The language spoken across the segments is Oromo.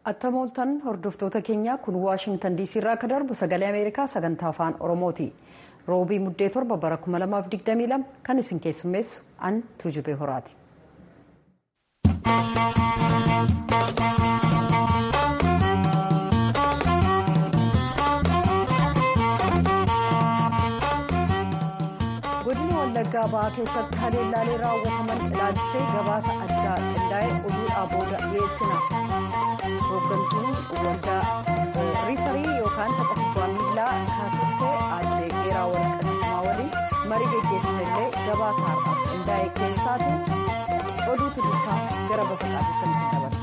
Attamooltan hordoftoota keenya kun Waashingtan DC irraa akka darbu sagalee Ameerikaa sagantaa afaan Oromooti. Roobii muddee 7 bara 2022 kan isin keessummeessu an Tuujubee Horaati. Godina Wallaggaa Bahaa keessatti haleellaalee raawwataman ilaalchisee gabaasa addaa qindaa'ee oduudhaa booda dhiyeessina. Hooggantuun waldaa riifarii yookaan tapha kubbaa miilaa kaatuttee aadde Geeraa Warqinaa waliin marii geggeessinillee gabaasa har'aaf qindaa'e keessaatiin oduutu dursaa gara bakka qaatutti nutti dabarsa.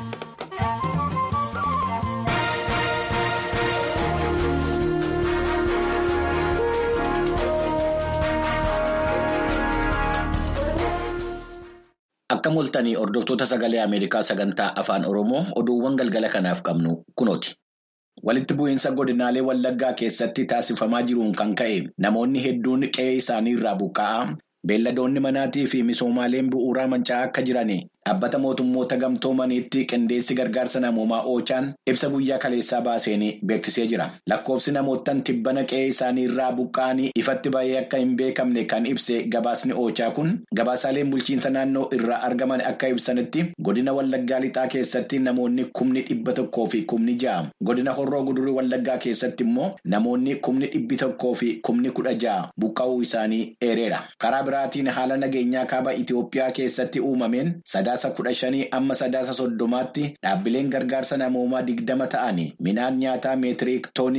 Akka mul'atanii hordoftoota sagalee Ameerikaa sagantaa afaan Oromoo oduuwwan galgala kanaaf qabnu kunooti. Walitti bu'iinsa godinaalee Wallaggaa keessatti taasifamaa jiruun kan ka'e namoonni hedduun qe'ee isaanii irraa buqqa'aa beelladoonni manaatii fi misoomaaleen bu'uuraa manca'aa akka jiran dhaabbata mootummoota gamtoomaniitti qindeessi gargaarsa namoomaa Oochaan ibsa guyyaa kaleessaa baaseen beeksisee jira. Lakkoofsi namootaan tibbana qe'ee isaanii irraa buqqa'anii ifatti baay'ee akka hin beekamne kan ibse gabaasni Oochaa kun gabaasaaleen bulchiinsa naannoo irraa argaman akka ibsanitti godina Wallaggaa lixaa keessatti namoonni 100,100 fi 6,000 godina Horroo Gudurii Wallaggaa keessatti immoo namoonni 100,100 fi 16,000 buqqa'uu isaanii eereera. Karaa biraatiin haala nageenyaa kaaba Itoophiyaa keessatti uumameen sadaasa 15 amma sadaasa 30tti dhaabbileen gargaarsa namoomaa 20 ta'anii midhaan nyaataa meetiriik toonii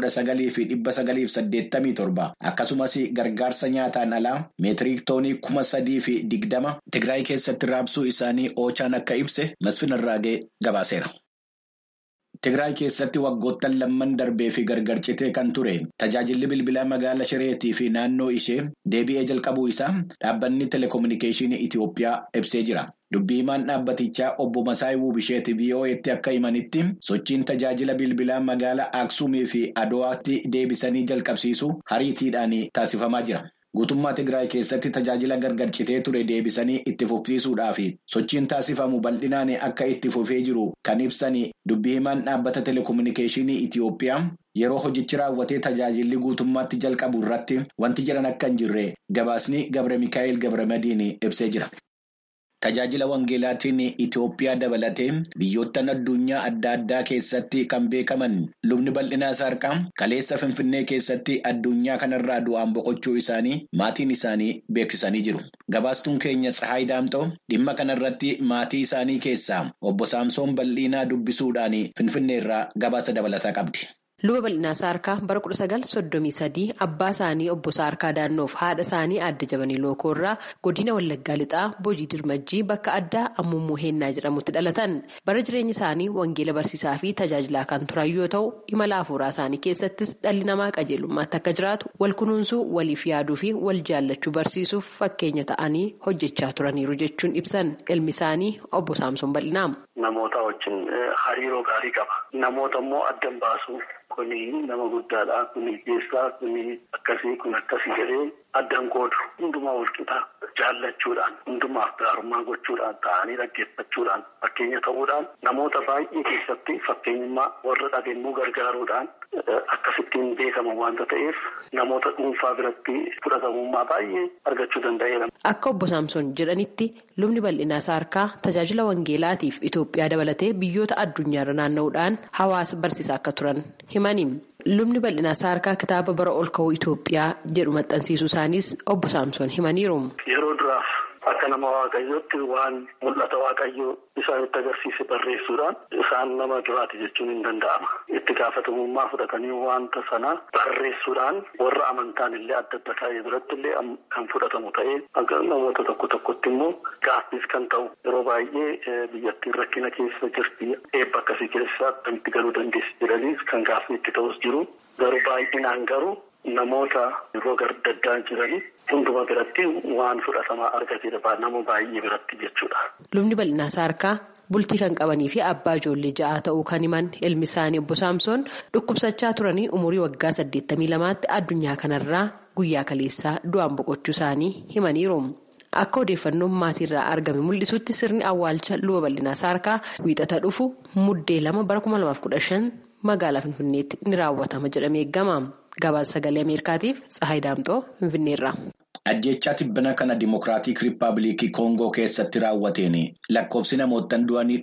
19,987 akkasumas gargaarsa nyaataan alaa meetiriik toonii 3,020 Tigraay keessatti raabsuu isaanii Oochaan akka ibse Masfin Arraagee gabaaseera. Tigraay keessatti waggoottan lamman darbee fi gargar citee kan ture tajaajilli bilbilaa magaala Shireetii fi naannoo ishee deebi'ee jalqabuu isaa dhaabbanni telekominikeeshinii Itoophiyaa ibsee jira. Dubbii himaan dhaabbatichaa obbo Masaayii Wuubisheetii VOA'tti akka himanitti sochiin tajaajila bilbilaa magaala Aksuumii fi Adowaatti deebisanii jalqabsiisu hariitiidhaan taasifamaa jira. Guutummaa Tigraay keessatti tajaajila gargar citee ture deebisanii itti fufsiisuudhaaf sochiin taasifamu bal'inaan akka itti fufee jiru kan ibsan dubbii himaan dhaabbata telekominikeeshinii Itoophiyaa yeroo hojichi raawwatee tajaajilli guutummaatti jalqabu irratti wanti jiran akka hin jirre gabaasni Gabre Mikaa'el Gabramadiin ibsee jira. Tajaajila wangeelaatiin Itoophiyaa dabalatee biyyoottan addunyaa adda addaa keessatti kan beekaman lubni bal'inaa saarqaa kaleessa Finfinnee keessatti addunyaa kanarraa du'aan boqochuu isaanii maatiin isaanii beeksisanii jiru. Gabaastuun keenya Tsahaay Daamxoo dhimma kanarratti maatii isaanii keessaa obbo Saamsoon Bal'inaa dubbisuudhaan Finfinneerraa gabaasa dabalataa qabdi. Luba bal'inaa saarkaa bara 1933 abbaa isaanii obbo Saarkaa Daannoof haadha isaanii aadde Jabanii Lookoorraa godina Wallaggaa lixaa Boojii Dirmajjii bakka addaa Ammummuu Heennaa jedhamutti dhalatan. Bara jireenya isaanii wangeela barsiisaa fi tajaajilaa kan turan yoo ta'u imala hafuuraa isaanii keessattis dhalli namaa qajeelummaatti akka jiraatu wal kunuunsuu waliif yaaduu fi wal jaallachuu barsiisuuf fakkeenya ta'anii hojjechaa turaniiru jechuun ibsan ilmi isaanii obbo Saamsoon Bal'inaa. Namoota wajjin hariiroo gaarii qaba. Namoota immoo addan baasu. Kuni nama guddaadha. Kuni geessaa. Kuni akkasii kun akkasii jedhee addan qoodu. Hundumaa walqixaa jaallachuudhaan hundumaaf gaarummaa gochuudhaan ta'anii dhaggeeffachuudhaan fakkeenya ta'uudhaan namoota baay'ee keessatti fakkeenyummaa warra dhageenyuu gargaaruudhaan akkasittiin beekaman waanta ta'eef namoota dhuunfaa biratti fudhatamummaa baay'ee argachuu danda'eera. Akka obbo Saamsoon jedhanitti lubni bal'inaa saarkaa tajaajila wangeelaatiif Itoophiyaa dabalatee biyyoota addunyaarra naanna'uudhaan hawaasa barsiisaa akka turan himani. Lubni bal'inaa saarkaa kitaaba bara ol ka'uu Itoophiyaa jedhu maxxansiisuu isaanis obbo Saamsoon himaniiru. Yeroo duraaf akka nama waaqayyootti waan mul'ata waaqayyoo isaanitti agarsiise barreessuudhaan isaan nama duraati jechuun hin danda'ama. Itti gaafatamummaa fudhatanii wanta sana barreessuudhaan warra amantaan illee adda adda ta'ee biratti illee kan fudhatamu ta'ee namoota tokko tokkotti immoo gaaffiis kan ta'u yeroo baay'ee biyyattiin rakkina keessa jirti eebba akkasii keessa akkamitti galuu dandeessi jedhaniis kan gaaffii itti ta'us jiru garuu baay'inaan garuu namoota yeroo gardaddaan jiranii hunduma biratti waan fudhatamaa argatedha nama baay'ee biratti jechuudha. Lubni bal'inaa saarkaa bultii kan qabanii fi abbaa ijoollee 6 ta'uu kan himan ilmi isaanii obbo Saamsoon dhukkubsachaa turanii umurii waggaa 82tti addunyaa kanarraa guyyaa kaleessaa du'aan boqochuu isaanii himaniiru. Akka odeeffannoon maatiirraa argame mul'isutti sirni awwaalcha luba bal'inaa saarkaa wiixata dhufu muddee 2 bara 2015 magaalaa Finfinneetti ni raawwatama jedhamee eegama. Gabaasa sagalee Ameerikaatiif Tsahaay Daamxoo Finfinneerra. Ajjechaa tibbana kana Dimokiraatik Riippaabilikii Koongoo keessatti raawwateen lakkoofsi namootaan du'anii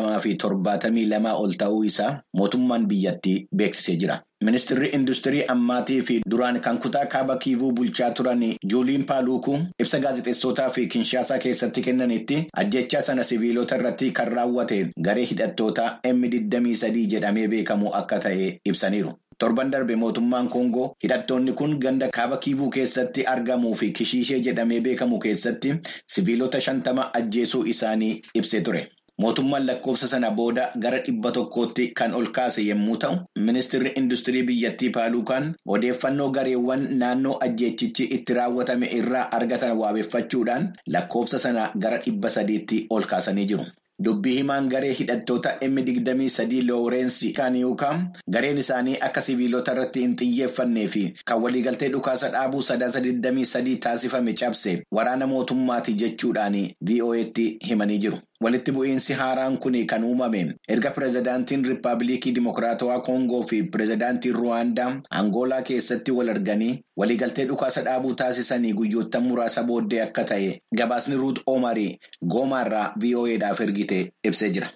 272 ol ta'uu isaa mootummaan biyyattii beeksisee jira. Ministeerri Industirii Ammaatii fi duraan kan kutaa kaaba Kiivuu bulchaa turan Juuliin Paaluukuu ibsa gaazexeessotaa fi Kinshaasaa keessatti kennanitti ajjechaa sana siviilota irratti kan raawwate garee hidhattoota M23 jedhamee beekamu akka ta'e ibsaniiru. Torban darbe mootummaan Koongoo hidhattoonni kun ganda kaaba Kiivuu keessatti argamuu fi Kishiishee jedhamee beekamu keessatti siviilota 50 ajjeesuu isaanii ibsee ture. Mootummaan lakkoofsa sana booda gara 100tti kan ol kaase yommuu ta'u, ministeerri industirii biyyattii Paaluukaan odeeffannoo gareewwan naannoo ajjeechichi itti raawwatame irraa argatan waabeffachuudhaan lakkoofsa sana gara 300tti ol kaasanii jiru. Dubbii himaan garee hidhattoota M23 Loorensi Kaaniyuukaa gareen isaanii akka siviilota irratti hin xiyyeeffannee fi kan waliigaltee dhukaasa dhaabuu 23 taasifame cabse waraana mootummaati jechuudhaan VOA'tti himanii jiru. Walitti bu'iinsi haaraan kun kan uumame erga pirezidaantiin Riippaabilikii Dimokiraatawaa Koongoo fi pirezidaantiin Ruwaandaa Angoolaa keessatti wal arganii waliigaltee dhukaasa dhaabuu taasisanii guyyoota muraasa booddee akka ta'e gabaasni Ruut Oomarii Goomaarraa VOA'dhaaf ergite ibsee jira.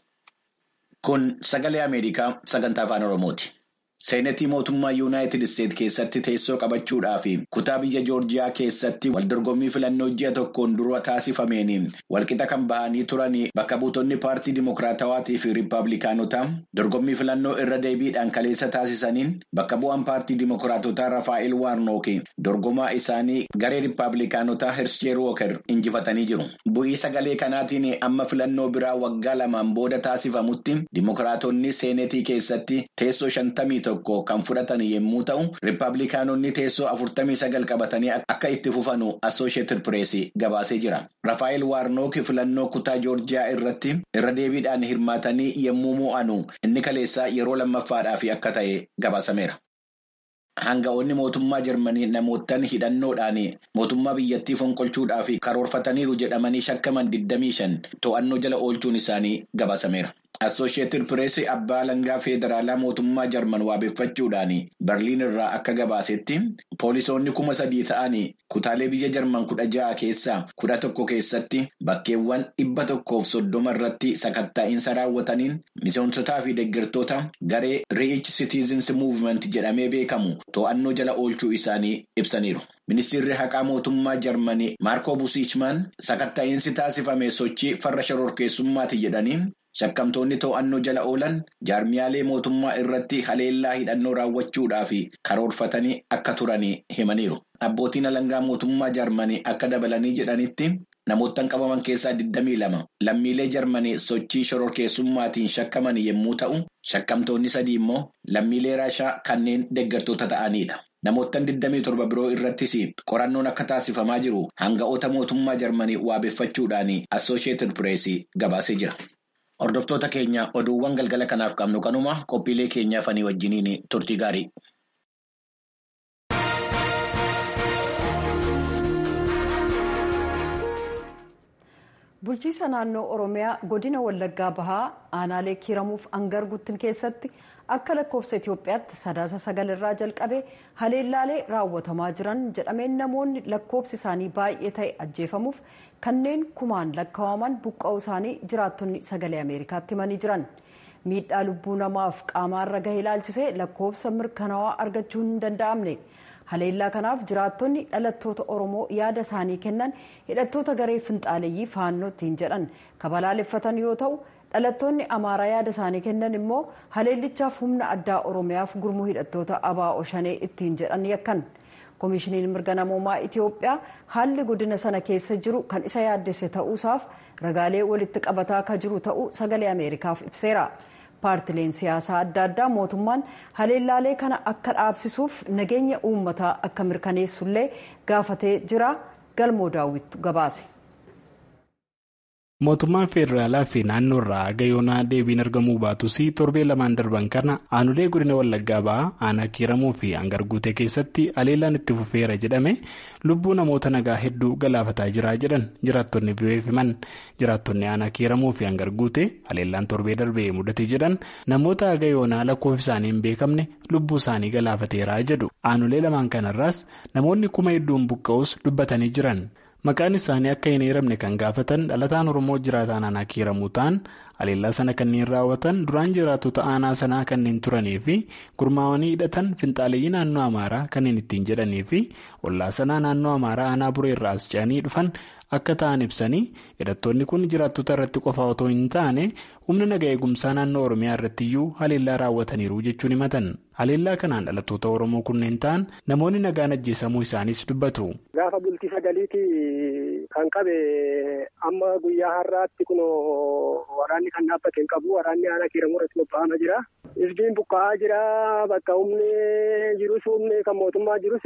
Kun sagalee Ameerikaa sagantaa afaan Oromooti. Seenetii mootummaa Yuunaayitid Isteet keessatti teessoo qabachuudhaa fi kutaa biyya Joorjiyaa keessatti waldorgommii filannoo ji'a tokkoon dura taasifameen walqixa kan bahanii turanii bakka buutonni paartii Dimokiraatawaatii fi Riippaabilikaanotaa dorgommii filannoo irra deebiidhaan kaleessa taasisaniin bakka bu'aan paartii Dimokiraatotaa Rafaa'el Waarnook dorgomaa isaanii garee Riippaabilikaanotaa Hershee Rooker injifatanii jiru. Bu'ii sagalee kanaatiin amma filannoo biraa waggaa 2 booda taasifamutti Dimokiraatonni seenetii keessatti teessoo 51 kan fudhatan yommuu ta'u, Riippaabilikaanonni teessoo 49 qabatanii akka itti fufanu Associated Press gabaasee jira. Rafaa'el Waarnook filannoo kutaa Joorjiyaa irratti irra deebiidhaan hirmaatanii yommuu mo'anu inni kaleessaa yeroo lammaffaadhaaf akka ta'e gabaasameera. Hanga'oonni mootummaa Jarmanii namootaan hidhannoodhaan mootummaa biyyattii fonqolchuudhaaf karoorfataniiru jedhamanii shakkaman 25 to'annoo jala oolchuun isaanii gabaasameera. Associated Press abbaa alangaa federaalaa mootummaa Jarman waabeffachuudhaan Berliin irraa akka gabaasetti poolisoonni 3,000 ta'anii kutaalee biyya Jarman 16 keessaa 11 keessatti bakkeewwan 130 irratti sakatta'iinsa raawwataniin miseensotaa fi deeggartoota garee Reich Citizens Movement jedhamee beekamu to'annoo jala oolchuu isaanii ibsaniiru. Ministeerri haqaa mootummaa Jarmanii Maarko Busichman sakatta'iinsi taasifame sochii farra shororkeessummaati jedhanii shakkamtoonni to'annoo jala oolan jaarmiyaalee mootummaa irratti haleellaa hidhannoo raawwachuudhaaf karoorfatanii akka turanii himaniiru. Abbootiin alangaa mootummaa Jarmanii akka dabalanii jedhanitti namoottan qabaman keessaa 22 lammiilee Jarmanii sochii shororkeessummaatiin shakkaman yommuu ta'u, shakkamtoonni 3 immoo lammiilee Raashaa kanneen deeggartoota ta'anidha. Namoottan 27 biroo irrattis qorannoon akka taasifamaa jiru hanga'oota mootummaa Jarmanii waabeffachuudhaan Associated Press gabaasee jira. Hordoftoota keenya oduuwwan galgala kanaaf qabnu kanuma qophiilee keenyaaf ani wajjiniin turtii gaarii. Bulchiisa naannoo Oromiyaa godina Wallaggaa Bahaa aanaalee Kiiramuuf Angar Guttin keessatti akka lakkoofsa Itoophiyaatti 9 irraa jalqabee haleellaalee raawwatamaa jiran jedhameen namoonni lakkoofsi isaanii baay'ee ta'e ajjeefamuuf kanneen kumaan lakkaa'aman buqqa'uu isaanii jiraattonni sagalee Ameerikaatti himanii jiran. Miidhaa lubbuu namaaf qaamaarra gahee ilaalchisee lakkoofsa mirkanaawaa argachuu hin danda'amne. Haleellaa kanaaf jiraattonni dhalattoota Oromoo yaada isaanii kennan hidhattoota garee finxaaleeyyii faannoo ittiin jedhan kabalaaleffatan yoo ta'u, dhalattoonni Amaaraa yaada isaanii kennan immoo haleellichaaf humna addaa Oromiyaaf gurmuu hidhattoota ABO Shanee ittiin jedhan yakkan. Koomishiniin mirga namoomaa Itoophiyaa haalli godina sana keessa jiru kan isa yaaddesse ta'uusaaf ragaalee walitti qabataa akka jiru ta'uu sagalee Ameerikaaf ibseera. Paartileen siyaasaa adda addaa mootummaan haleellaalee kana akka dhaabsisuuf nageenya uummataa akka mirkaneessullee gaafatee jira. Galmoo Daawwittu gabaase. Mootummaan Feederaalaa fi naannoo irraa gayoonaa deebiin argamuu baatus torbee lamaan darban kana aanulee godina Wallaggaa ba'aa aanaa Kiiramuu fi Hangarguutee keessatti haleellaan itti fufeera jedhame lubbuu namoota nagaa hedduu galaafataa jira jedhan jiraattonni biyyeef himan. Jiraattonni aanaa Kiiramuu fi Hangarguutee haleellaan torbee darbee mudate jedhan namoota gayoonaa lakkoofsi isaanii hin beekamne lubbuu isaanii galaafateera jedhu. Aanulee lamaan kanarraas namoonni kuma hedduun buqqa'us dubbatanii jiran. Maqaan isaanii akka hin eeramne kan gaafatan dhalataan Oromoo jiraataan aanaa Kiiramuu ta'an haleellaa sana kanneen raawwatan duraan jiraattota aanaa sanaa kanneen turanii fi gurmaa'anii hidhatan finxaaleeyyii naannoo Amaaraa kanneen ittiin jedhanii fi ollaa sanaa naannoo Amaaraa aanaa Buree irraa as ce'anii dhufan akka ta'an ibsanii hidhattoonni kun jiraattota irratti qofa otoo hin taane humna naga eegumsaa naannoo Oromiyaa irratti iyyuu haleellaa raawwataniiru jechuun himatan. Haleellaa kanaan dhalattoota Oromoo kunneen ta'an namoonni nagaan ajjeesamuu isaaniis dubbatu. Gaafa bultii sagaliiti kan qabe amma guyyaa har'aatti kun waraanni kan dhaabbate hin qabu. Waraanni aanaa Kiiramuu irratti bobba'amaa jira. Isbiin buqqa'aa jira. Bakka humni jirus humni kan mootummaa jirus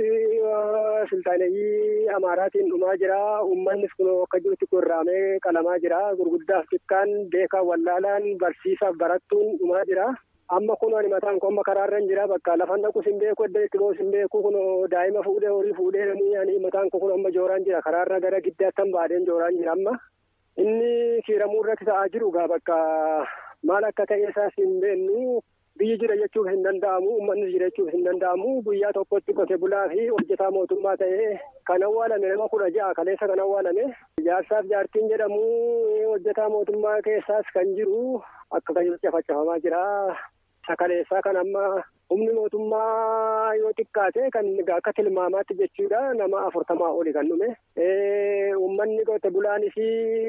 siltaaneeyyii Amaaraatiin dhumaa jira. Uummannis kun akka jirutti gorraamee qalamaa jira. Gurguddaaf xiqqaan beekaa wallaalaan barsiisaaf barattuun dhumaa jira. Amma kun ani mataan koo amma karaarra hin jira. Bakka lafan dhaqus hin beeku, edda itti boos hin beeku. Kun daa'ima fuudhee horii fuudhee ani mataan koo kun amma jooraan jira. Karaarra gara giddaatti han baadeen jooraan jira amma. Inni Kiiramuu irratti ta'aa jiru gaa bakka maal akka ta'e isaas hin beeknu. Biyyi jira jechuuf hin danda'amu. Uummannis jira jechuuf hin danda'amu. Guyyaa tokkotti qote bulaa fi hojjetaa mootummaa ta'ee kan awwaalame nama 16 kaleessa kan awwaalame. Jaarsaaf jaartiin jedhamu hojjetaa mootummaa keessaas kan jiru akka qayyootti facafamaa jira. Sakaleessaa kan amma humni mootummaa yoo xiqqaate kan akka tilmaamaatti jechuudha nama 40 oli kan dhume. Uummanni qote bulaanis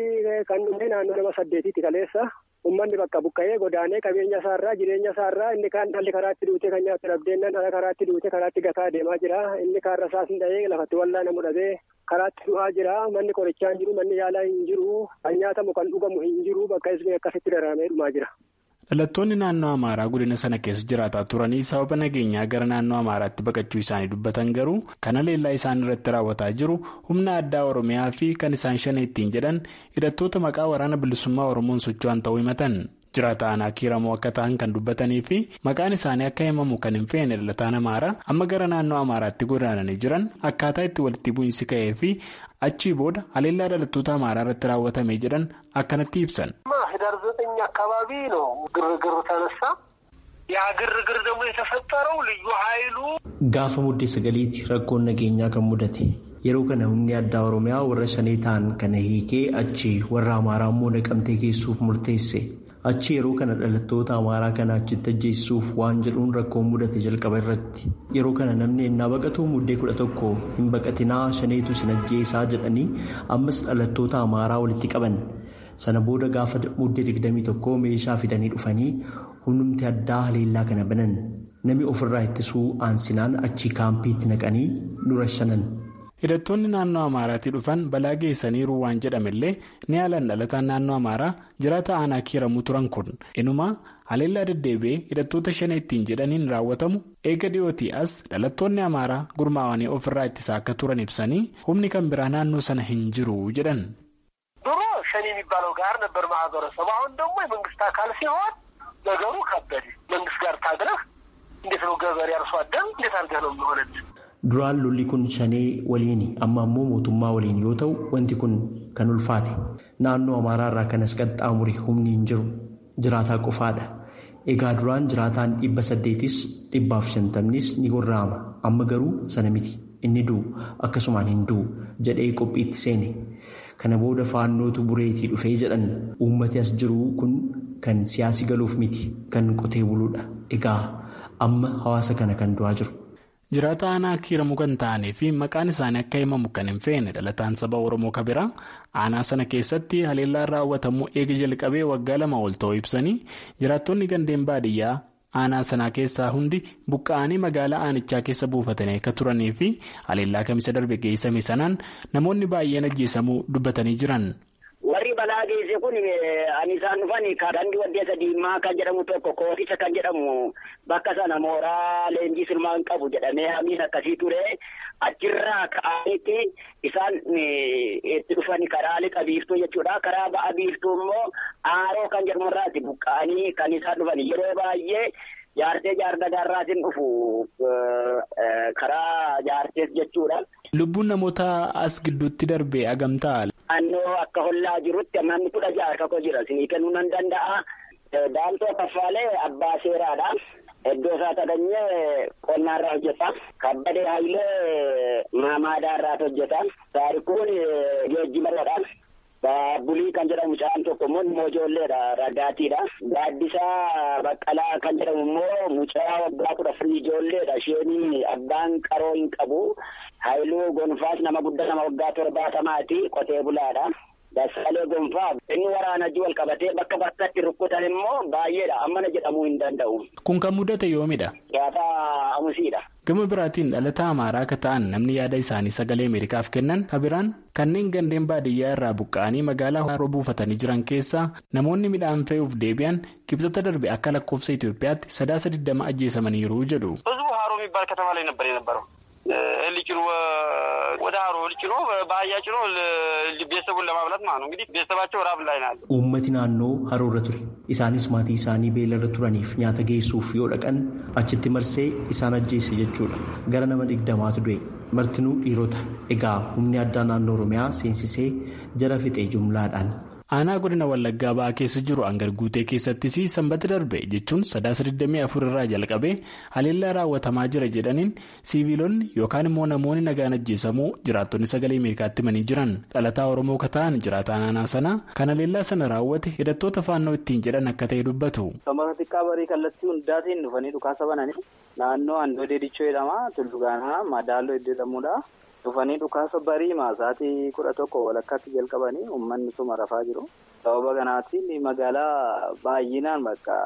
kan dhume naannoo nama 8 kaleessa. Uummanni bakka buqqa'ee godaanee qabeenya isaarraa jireenya isaarraa inni kaan dhalli karaatti duute kan nyaatu dhabdeennan dhala karaatti duute karaatti gataa deemaa jira. Inni kaarra isaas hin dhahee lafatti wallaana mudhatee karaatti du'aa jira. Manni qorichaa hin jiru, manni yaalaa hin jiru, kan nyaatamu kan dhugamu hin jiru. Bakka isbee akkasitti daraamee dhumaa jira. Dhalattoonni naannoo Amaaraa godina sana keessa jiraataa turanii sababa nageenyaa gara naannoo Amaaraatti baqachuu isaanii dubbatan garuu kan haleellaa isaan irratti raawwataa jiru humna addaa Oromiyaa fi kan isaan shanee ittiin jedhan hidhattoota maqaa waraana bilisummaa Oromoon socho'an ta'uu himatan. Jiraata aanaa Kiiramuu akka ta'an kan dubbatanii fi maqaan isaanii akka himamu kan hin feene dhalataan Amaaraa amma gara naannoo Amaaraatti godaananii jiran akkaataa itti walitti bu'iinsi ka'ee fi achii booda haleellaa dhalattoota Amaaraa irratti raawwatame jedhan akkanatti ibsan. ህዳር 9 አካባቢ ነው ግርግር ተነሳ። ያ ግርግር ደግሞ የተፈጠረው ልዩ ኃይሉ ጋፈ ሙዴ ሰገሊት ረኮን ነገኛ ከሙደቴ yeroo kana humni addaa Oromiyaa warra shanee ta'an kana hiikee achi warra Amaaraa immoo naqamtee geessuuf murteesse. Achi yeroo kana dhalattoota Amaaraa kana achitti ajjeessuuf waan jedhuun rakkoon mudate jalqaba irratti. Yeroo kana namni ennaa baqatu muddee 11 hin baqatinaa shaneetu sin ajjeesaa jedhanii ammas dhalattoota Amaaraa walitti qaban. Sana booda gaafa muddee 21 meeshaa fidanii dhufanii humnumti addaa haleellaa kana banan. Nami ofirraa ittisuu aansinaan achi kaampiitti naqanii dura shanan. Hidhattoonni naannoo Amaaraatii dhufan balaa geessaniiru waan jedhamellee ni haalan dhalataan naannoo Amaaraa jiraata aanaa Kiiramuu turan kun inuma haleellaa deddeebi'ee hidhattoota shanee ittiin jedhaniin raawwatamu eega dhiyootii as dhalattoonni Amaaraa gurmaa'anii ofirraa ittisaa akka turan ibsanii humni kan biraa naannoo sana hin jiru jedhan. ድሮ ሸኔ የሚባለው ጋር ነበር ማህበረሰቡ። አሁን ደግሞ የመንግስት አካል ሲሆን ነገሩ ከበደ። መንግስት ጋር ታግለህ እንዴት ነው ገበሬ አርሶ አደር እንዴት አድርገህ ነው የሚሆነው? duraan lolli kun shanee waliini amma ammoo mootummaa waliin yoo ta'u wanti kun kan ulfaate naannoo Amaaraa irraa kanas qaxxaamure humni hin jiru jiraataa qofaadha. Egaa duraan jiraataan 800s 150s ni gorraama amma garuu sana miti inni du'u akkasumaan hin du'u jedhee qophiitti seene. Kana booda faannootu bureetii dhufee jedhan uummati as jiru kun kan siyaasi galuuf miti kan qotee buluudha. Egaa amma hawaasa kana kan du'aa jiru. Jiraata aanaa Kiiramuu kan ta'anii fi maqaan isaanii akka himamu kan hin feene dhalataan saba Oromoo kabiraa aanaa sana keessatti haleellaan raawwatamuu eega jalqabee waggaa 2 ol ta'uu ibsanii jiraattonni gandeen baadiyyaa aanaa sanaa keessaa hundi buqqa'anii magaalaa aanichaa keessa buufatanii akka turanii fi haleellaa kamisa darbe geessame sanaan namoonni baay'een ajjeesamuu dubbatanii jiran. Warri balaa geesse kun ani isaan dhufan gandi waddeessa diimaa kan jedhamu tokko kootisa kan jedhamu bakka sana mooraa leenjii silmaan qabu jedhamee hamiin akkasii ture achirraa ka'anitti isaan itti dhufan karaa lixa biiftuu jechuudha. Karaa ba'a biiftuu immoo aaroo kan jedhamurraati buqqa'anii kan isaan dhufan yeroo baay'ee jaartee jaardagaarraatiin dhufu karaa jaartees jechuudha. Lubbuun namoota as gidduutti darbe agamtaa? Annoo akka hollaa jirutti namni 16 tokko jira sinii kennuu nan danda'a. Daantoo Kaffaalee abbaa seeraadha. Iddoo isaa Tadanyee qonnaarraa hojjeta. Kabbadee Hayilee Maamaadaarraa hojjeta. Taarikuun geejjibarradha. Bulii kan jedhamu mucaan tokko immoo ijoolleedha ragaatiidha. Gaaddisaa Baqqalaa kan jedhamu immoo mucaa waggaa 14 ijoolleedha. Isheen abbaan qaroo hin qabu. Haayiluu Gonfaas nama guddaa nama waggaa 70 qotee bulaadha. Dassaalee Gonfaa inni waraanajii wal qabatee bakka bakkatti rukkutan immoo baay'eedha. Ammana jedhamuu hin danda'u. Kun kan mudate yoomidha? Gaafa amusiidha. Gama biraatiin dhalataa Amaaraa akka ta'an namni yaada isaanii sagalee Ameerikaaf kennan kabiraan kanneen gandeen baadiyyaa irraa buqqa'anii magaalaa haroo buufatanii jiran keessaa namoonni midhaan fe'uuf deebi'an kibxata darbe akka lakkoofsa Itoophiyaatti 20 ajjeesamaniiru jedhu. ህዝቡ ሀሮ የሚባል ከተማ ላይ ነበር የነበረው ልጭኖ ወደ ሀሮ ልጭኖ በአህያ ጭኖ ቤተሰቡን ለማብላት ማለት ነው። እንግዲህ ቤተሰባቸው ራብ ላይ ናቸው። Uummati naannoo haroorra ture. Isaanis maatii isaanii beelarra turaniif nyaata geessuuf yoo dhaqan achitti marsee isaan ajjeese jechuudha. Gara nama 20tu du'e. Martinuu dhiirota. Egaa humni addaa naannoo Oromiyaa seensisee jara fixee jumlaadhaan. Aanaa godina Wallaggaa ba'aa keessa jiru hangar guutee keessattis sanbata darbe jechuun 24 irraa jalqabee haleellaa raawwatamaa jira jedhaniin siiviilonni yookaan immoo namoonni nagaan ajjeesamuu jiraattonni sagalee Ameerikaatti himanii jiran dhalataa Oromoo akka ta'an jiraataan aanaa sanaa kan haleellaa sana raawwate hidhattoota faannoo ittiin jedhan akka ta'e dubbatu. Samara xiqqaa barii kallattii hundaatiin dhufanii dhukaasa bananii naannoo Andoodee Dichoo jedhama Tullugaanaa Madaaloo iddoo jedhamudha. Dhufanii dhukaasa barii maasaatii 11 walakkaatti jalqabanii uummanni suma rafaa jiru. Sababa kanaatiin magaalaa baay'inaan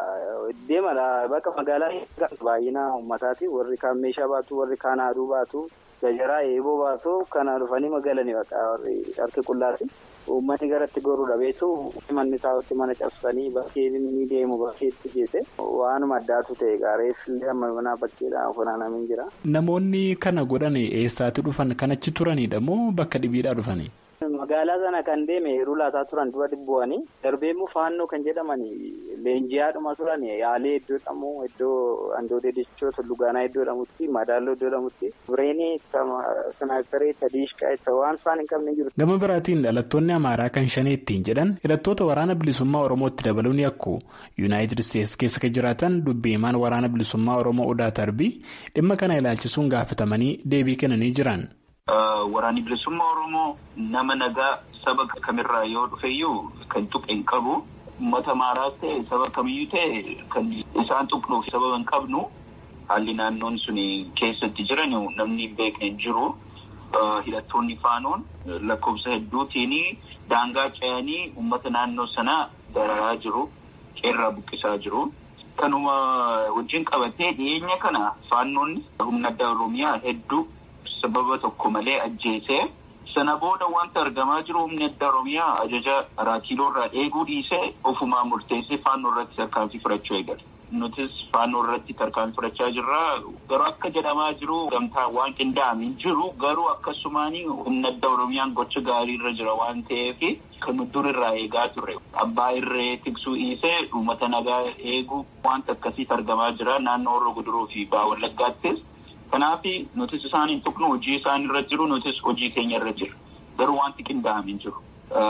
bakka magaalaa baay'inaa uummataati warri kaan meeshaa baatu warri kaan haaduu baatu gajaraa eeboo baatu kana dhufanii magaalanii warri harki qullaati. Uummanni garatti goruudha beetu manni isaatti mana cabsanii bakkee ni deemu bakkeetti geesse waanuma addaatu ta'e gaareessillee amma mana bakkeedhaan funaanamee jira. Namoonni kana godhan eessaatti dhufan kan achi turanidha moo bakka dhibiidhaa dhufanii? Magaalaa sana kan deeme yeroo laataa turan dura dhibbu'anii darbeemmoo faannoo kan jedhamanii leenjiyaadhuma turan yaalee iddoo dhamu iddoo Andoodee Dichoo Tullugaanaa iddoo dhamutti Madaaloo iddoo dhamutti bireenii sanaayiparee Tadiishqaa waan isaan hin qabne jiru. Gama biraatiin dhalattoonni Amaaraa kan shanee ittiin jedhan hidhattoota waraana bilisummaa Oromootti dabaluun yakku Yuunaayitid Isteetsi keessa kan jiraatan dubbiimaan waraana bilisummaa Oromoo Odaa Tarbii dhimma kana ilaalchisuun gaafatamanii deebii kennanii jiran. Waraanni bilisummaa Oromoo nama nagaa saba kamirraa yoo dhufeyyuu kan tuqe hin qabu. Uummata Amaaraas ta'e saba kamiyyuu ta'e kan isaan tuqnuuf sababa hin qabnu. Haalli naannoon sun keessatti jiran namni hin beekne hin jiru. Hidhattoonni faanoon lakkoofsa hedduutiin daangaa ce'anii uummata naannoo sanaa dararaa jiru. Qeerraa buqqisaa jiru. Kanuma wajjin qabatee dhiyeenya kana faannoon humna addaa Oromiyaa hedduu sababa tokko malee ajjeesee sana booda wanta argamaa jiru humni addaa Oromiyaa ajaja raakiiloorraa eeguu dhiisee ofumaa murteessee faannoo irratti tarkaanfii fudhachuu eegale. Nutis faannoo irratti tarkaanfii fudhachaa jirra. Garuu akka jedhamaa jiru gamtaa waan qindaa'ame hin jiru garuu akkasumaan humni addaa Oromiyaan gocha gaarii irra jira waan ta'eef kan dur irraa eegaa turre. Abbaa irree tiksuu dhiisee uummata nagaa eeguu wanta akkasiitu argamaa jira naannoo Horroo Guduruu fi Baha Wallaggaattis. Kanaaf nutis isaan hin tuqnu hojii isaan irra jiru nutis hojii keenya irra jiru. Garuu wanti qindaa'ame hin jiru.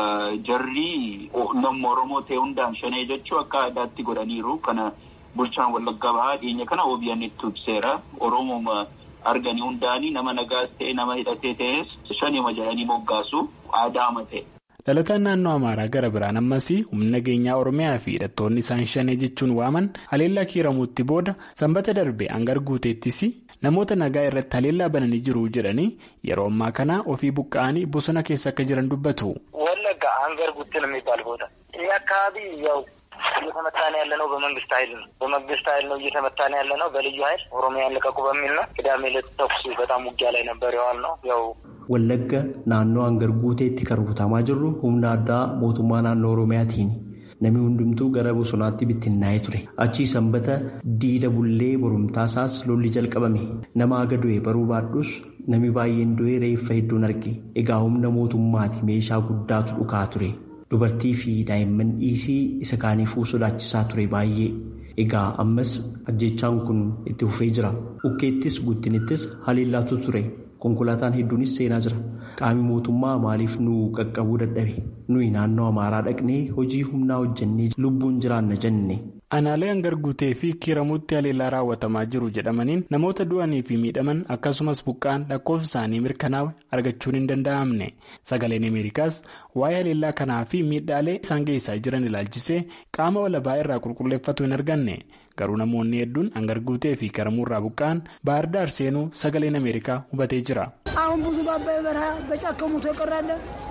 Jarri namni Oromoo ta'e hundaan shanee jechuu akka aadaatti godhaniiru. Kana bulchaan Wallaggaa Bahaa dhiyeenya kana OBN itti ibseera. Oromoo arganii hundaanii nama nagaas ta'e nama hidhatee ta'es shaneema jedhanii moggaasu aadaama ta'e. Dhalataan naannoo Amaaraa gara biraan ammas humna nageenyaa Oromiyaa fi hidhattoonni isaan shanee jechuun waaman haleellaa kiiramuutti booda sanbata darbe hangar guuteettis namoota nagaa irratti haleellaa bananii jiru jedhanii yeroo ammaa kana ofii buqqa'anii bosona keessa akka jiran dubbatu. ወለጋ አንገር ጉትን የሚባል ቦታ ይህ አካባቢ ያው እየተመታን ያለ ነው በመንግስት ኃይል ነው እየተመታን ያለ ነው በልዩ ኃይል ኦሮሚያን ልቀቁ በሚል ነው። ቅዳሜ ዕለት ተኩስ በጣም ውጊያ ላይ ነበር ያዋል ነው። ያው Wallagga naannoo hangarguuteetti kan rukutamaa jirru humna addaa mootummaa naannoo Oromiyaatiin. Namni hundumtuu gara bosonaatti bittinnaa'ee ture. Achii sanbata diida bullee borumtaasaas lolli jalqabame. Nama aga du'e baruu baadhus namni baay'een du'ee reeffa hedduun arge. Egaa humna mootummaati meeshaa guddaatu dhukaa ture. Dubartii fi daa'imman dhiisii isa kaaniifuu sodaachisaa ture baay'ee. Egaa ammas ajjechaan kun itti fufee jira. Ukkeettis guddinittis haleellaatu ture. Konkolaataan hedduunis seenaa jira. Qaamni mootummaa maaliif nu qaqqabuu dadhabe? Nuyi naannoo Amaaraa dhaqnee hojii humnaa hojjennee lubbuun jiraanna jenne. Aanaalee hangarguutee fi kiiramuutti haleellaa raawwatamaa jiru jedhamaniin namoota du'anii fi miidhaman akkasumas buqqaan lakkoofsa isaanii mirkanaa'e argachuun hin danda'amne. Sagaleen Ameerikaas waa'ee haleellaa kanaa fi miidhaalee isaan geessaa jiran ilaalchisee qaama walabaa irraa qulqulleeffatu hin arganne. Garuu namoonni hedduun hangarguutee fi kiiramuurraa buqqaan Baahirdaar seenuu sagaleen Ameerikaa hubatee jira. አሁን ብዙ ባባይ በረሃ በጫከሙ ተቀራለ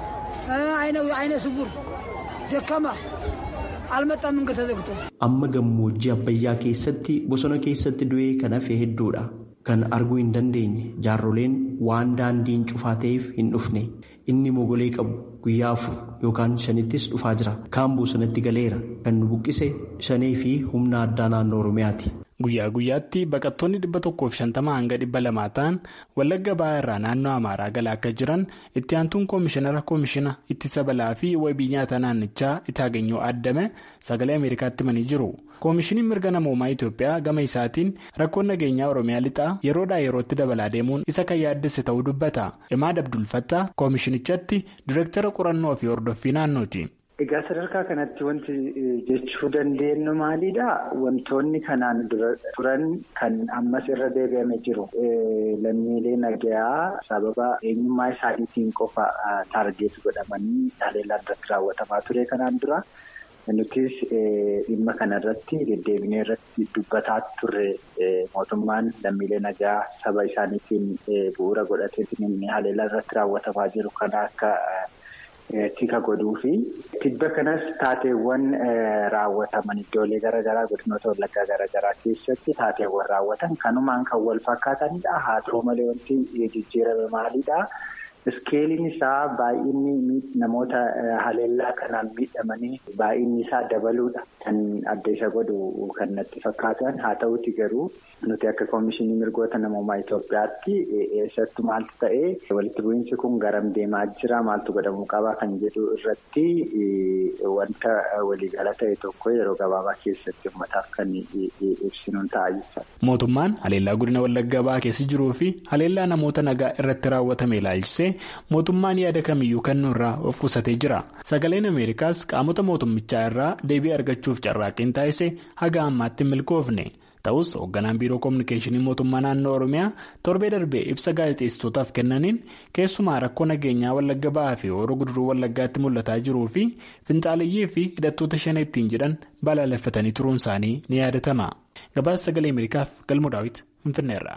አይነ ስውር ደካማ አልመጣም መንገድ ተዘግቶ amma gammoojjii abbayyaa keessatti bosona keessatti du'ee kan hafe hedduudha. Kan arguu hin dandeenye jaarroleen waan daandiin cufaa ta'eef hin dhufne. Inni mogolee qabu guyyaa 4 yookaan 5ttis dhufaa jira. Kaan bosonatti galeera. Kan nu buqqise 5 fi humna addaa naannoo Oromiyaati. Guyyaa guyyaatti baqattoonni 150 hanga 200 ta'an Wallagga Bahaa irraa naannoo Amaaraa galaa akka jiran itti aantuun koomishina ittisa balaa fi wabii nyaata naannichaa Itaaganyoo Addame sagalee Ameerikaatti himanii jiru. Koomishiniin mirga namoomaa Itoophiyaa gama isaatiin rakkoon nageenyaa Oromiyaa lixaa yeroodhaa yerootti dabalaa deemuun isa kan yaaddesse ta'uu dubbata. Imaad Abdulfattaa koomishinichatti Direektara qorannoo fi hordoffii naannooti. Egaa sadarkaa kanatti wanti jechuu dandeenyu maalidha? Wantoonni kanaan dura turan kan ammas irra deebi'amee jiru. Lammiilee nagayaa sababa eenyummaa isaaniitiin qofa taargeet godhamanii haleellaan irratti raawwatamaa ture kanaan dura. Nutis dhimma kanarratti deddeebinee irratti dubbataa turre mootummaan lammiilee nagaa saba isaaniitiin bu'uura godhateetiin haleellaan irratti raawwatamaa jiru kana akka tika godhuu fi tibba kanas taateewwan raawwataman iddoolee garaagaraa godinoota wallaggaa garaagaraa keessatti taateewwan raawwatan kanumaan kan wal fakkaatanidha. Haa ta'u malee wanti jijjiirame maalidha? Iskeeliin isaa baay'inni namoota haleellaa kanaan miidhamanii baay'inni isaa dabaluudha kan adda isa godhu kan natti fakkaatan. Haa ta'uti garuu nuti akka koomishinii mirgoota namoomaa Itoophiyaatti eessattu maaltu ta'ee walitti bu'iinsi kun garam deemaa jira maaltu godhamuu qaba kan jedhu irratti wanta waliigala ta'e tokko yeroo gabaabaa keessatti uummataaf kan ibsinuun ta'a jechuudha. Mootummaan haleellaa godina Wallagga Bahaa keessa jiruu fi haleellaa namoota nagaa irratti raawwatame ilaalchisee mootummaan yaada kamiyyuu kennuu irraa of qusatee jira. Sagaleen Ameerikaas qaamota mootummichaa irraa deebii argachuuf carraaqqiin taasise haga ammaatti hin milkoofne. Ta'us hoogganaan biiroo koominikeeshinii mootummaa naannoo Oromiyaa torbee darbee ibsa gaazexeessitootaaf kennaniin keessumaa rakkoo nageenyaa Wallagga Bahaa fi Hooroo Guduruu Wallaggaatti mul'ataa jiruu fi finxaaleyyii fi hidhattoota shan ittiin jedhan balaaleffatanii turuun isaanii ni yaadatama. Gabaasa sagalee Ameerikaaf Galmoo Daawit Finfinneerraa.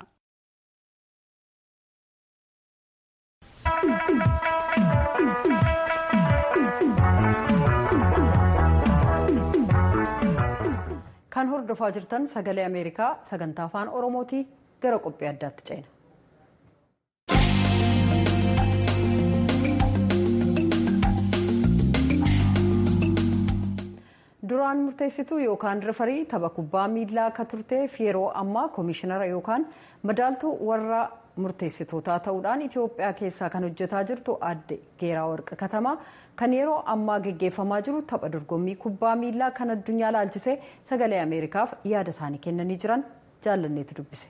Kan hordofaa jirtan sagalee Ameerikaa sagantaa afaan Oromooti gara qophii addaatti ceena. Duraan murteessituu yookaan rifarii tapha kubbaa miilaa akka turteef yeroo ammaa koomishinara yookaan madaaltuu warra murteessitootaa ta'uudhaan Itoophiyaa keessaa kan hojjetaa jirtu Aadde Geeraa Warqa Katamaa kan yeroo ammaa geggeeffamaa jiru tapha dorgommii kubbaa miilaa kan addunyaa laalchisee sagalee Ameerikaaf yaada isaanii kennanii jiran jaallanneetu dubbise.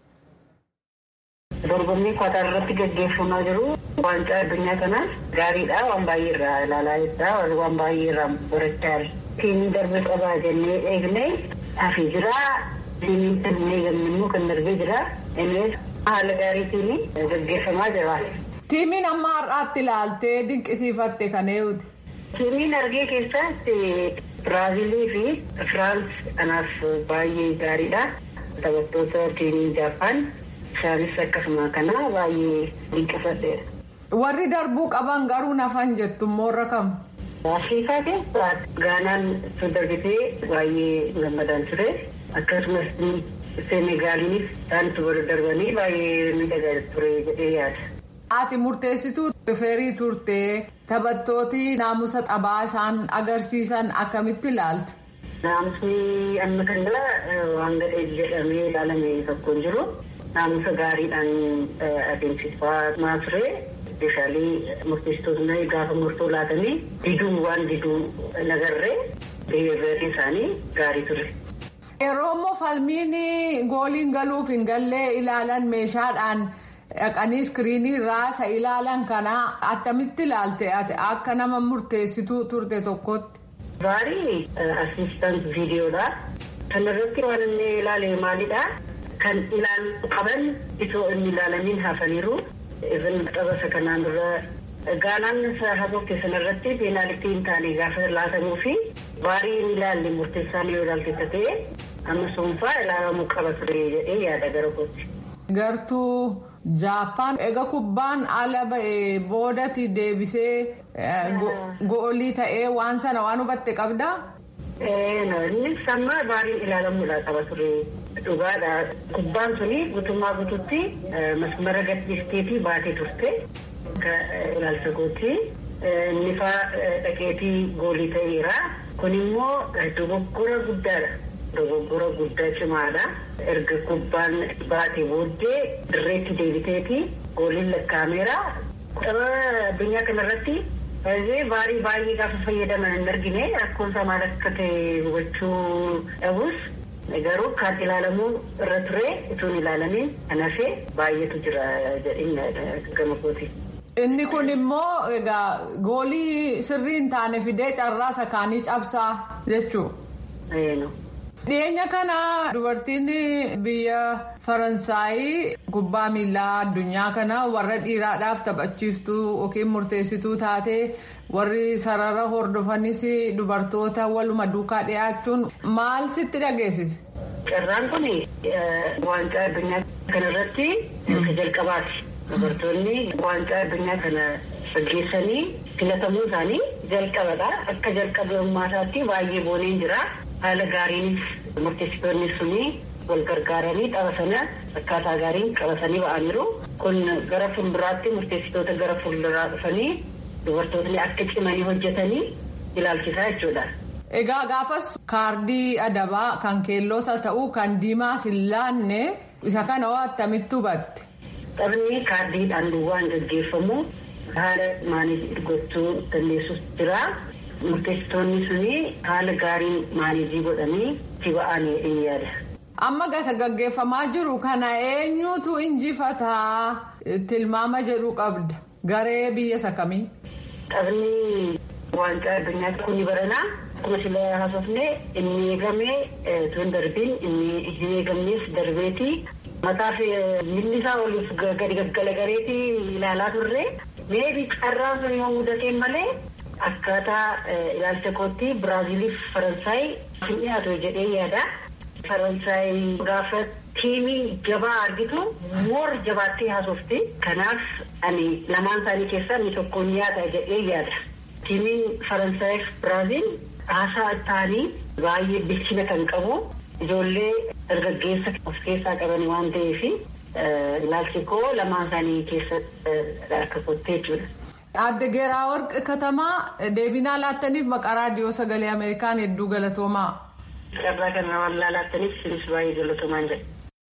Dorgommii Kwaatar irratti geggeeffamaa jiru waancaa addunyaa kanaas gaariidha. Waan baay'ee irraa ilaalaa jirra. Waan baay'ee irraa barachaa jirra. Tiimii darbee qabaa jennee eegnee hafee jira. Tiimiin kanneen gammaduu kan darbee jira. Innis haala gaariitiin geggeeffamaa jira. Tiimiin amma har'aatti ilaaltee dinqisiifatte kan eeyuuti? Tiimiin argee keessatti Biraazilii fi Firaans kanaaf baay'ee gaariidha. Taphattoota tiimii Jaappaan isaanis akkasuma kana baay'ee dinqifadheera. Warri darbuu qaban garuu nafan jettu immoo irra kam? Afrikaa keessaa Gaanaan darbitee baay'ee gammadaan ture. Akkasumas Senegaaliinis isaan wal darbanii baay'ee miidhagaa ture jedhee yaada. Ati murteessituu rifeerii turtee taphattooti naamusa taphaa isaan agarsiisan akkamitti ilaalta? Naamusni amma kan dhala waan gadhee jedhamee ilaalame tokko hin jiru. Naamusa gaariidhaan adeemsifamaa ture. Meeshaalee murteessitoonni gaafa murtoo laatanii diduun waan diduu nagarree beeyyadoonni isaanii gaarii ture. Yeroo immoo falmiin gooliin galuuf hin gallee ilaalan meeshaadhaan dhaqanii iskiriinii raasa ilaalan kana attamitti ilaalte akka nama murteessituu turte tokkotti. Baarii asiistant viidiyoodha. Kanarratti waan inni ilaale maalidha? Kan ilaalu qaban itoo inni ilaalamiin hafaniiru. Even tapha kanaan dura Gaanaan hafoo keessan irratti peenaalitii hin taane gaafa laatamuu fi baarii hin ilaalle murteessaan yoo ilaalte ta'e amma sunfaa ilaalamuu qaba ture jedhee yaada gara kootti. Gartuu Jaappaan egaa kubbaan ala ba'ee boodatti deebisee goolii ta'ee waan sana waan hubatte qabdaa? Innis amma baariin ilaalamuudha qaba ture. Dhugaadha. Kubbaan suni guutummaa guutuutti masmara gadhiistee fi baatee turte. Akka ilaalcha gootti inni dhaqeetii goolii ta'eera. Kun immoo dogoggora guddaadha. Dogoggora guddaa cimaadha. Erga kubbaan baatee booddee dirreetti deebiteeti gooliin lakkaameera. Tapha addunyaa kanarratti baarii baay'ee gaafa fayyadaman hin argine rakkoon isaa maal akka ta'e hubachuu dhabus garuu kan ilaalamuu irra ture itoo hin ilaalamiin kan hafe baay'eetu jira jedhin gama kooti. Inni kun immoo egaa goolii sirrii hin taane fidee carraa sakaanii cabsaa jechuudha. Dhiyeenya kana dubartiin biyya Faransaayii kubbaa miilaa addunyaa kana warra dhiiraadhaaf taphachiiftuu yookiin murteessituu taatee warri sarara hordofanis dubartoota waluma duukaa dhiyaachuun maal sitti dhageessise? Carraan kun waancaa addunyaa kanarratti jalqabaati. Dubartoonni waancaa addunyaa kana gaggeessanii filatamuu isaanii jalqabadha. Akka jalqabummaa isaatti baay'ee booneen jira. Haala gaariinis murteessitoonni suni wal gargaaranii tapha sana akkaataa gaariin qabatanii ba'aniiru. Kun gara fuulduraatti murteessitoota gara fuulduraa dhufanii dubartoonni akka cimanii hojjetanii ilaalchisaa jechuudha. Egaa gaafas kaardii adabaa kan keelloos haa ta'u kan diimaas hin laanne isa kana hoo attamitti hubatte? Taphni kaardiidhaan duwwaan gaggeeffamu haala maanii gochuu dandeessus jira. Murteessitoonni suni haala gaariin maanijii godhanii itti ba'anii hin yaada. Amma gasa gaggeeffamaa jiru kana eenyutu injifataa tilmaama jedhu qabda garee biyya sakamii? Taphni waancaa addunyaa kuni baranaa akkuma sila haasofne inni eegame tun darbiin inni hin eegamnes darbeeti. Mataaf milli isaa oliif gadi gaggalagareeti ilaalaa turre meebii carraan sun yoo mudateen malee. Akkaataa ilaalcha kootti Biraaziliif Faransaay hin dhiyaatu jedhee yaada. Faransaay gaafa tiimii jabaa argitu moor jabaattee haasofti. Kanaaf ani lamaan isaanii keessaa inni tokko ni yaada jedhee yaada. Tiimiin Faransaayif Biraazil haasaa ta'anii baay'ee bilchina kan qabu ijoollee dargaggeessa of keessaa qaban waan ta'eef ilaalchi koo lamaan isaanii keessa akka kottee jechuudha. Adde Geeraawarq Katamaa deebinaa laattaniif maqaa raadiyoo sagalee Ameerikaan hedduu galatoomaa. Carraa kana waan laattaniif sinis baay'ee galatoomaan jedhe.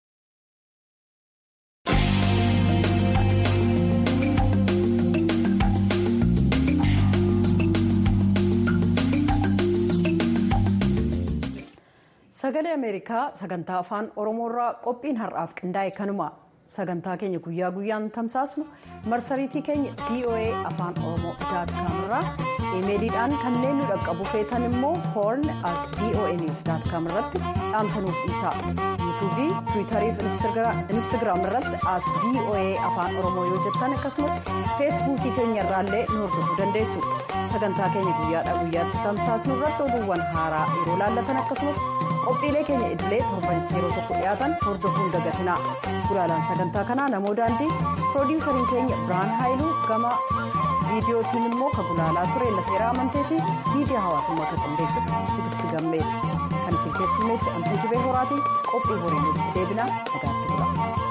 Sagalee Ameerikaa sagantaa afaan Oromoorraa qophiin har'aaf qindaa'e kanuma. Sagantaa keenya guyyaa guyyaan tamsaasnu marsariitii keenya VOA afaan Oromoo.com irraa imeeliidhaan kanneen nu dhaqqabu feetan immoo horn@voanews.com irratti dhaamsanuuf dhiisaa. yuutuubii, tiwiitarii fi instaagiraam irratti @VOA afaan Oromoo yoo jettan akkasumas feesbuukii keenya irraallee nu hordofuu dandeessu. Sagantaa keenya guyyaadhaa guyyaatti tamsaasnu irratti oduuwwan haaraa yeroo laallatan akkasumas qophiilee keenya idilee torban yeroo tokko dhiyaatan hordofuun dagatinaa. Gulaalaan sagantaa kanaa namoo daandii piroodiwusariin keenya Birhaan Haayiluu gama viidiyootiin immoo kan gulaalaa ture Lateeraa Amanteetii miidiyaa hawaasummaa kan qindeessitu Tigisti Gammeeti. Kan isin keessummeesse Antuu Jibee Horaatiin qophii horii nutti deebinaa nagaatti bula.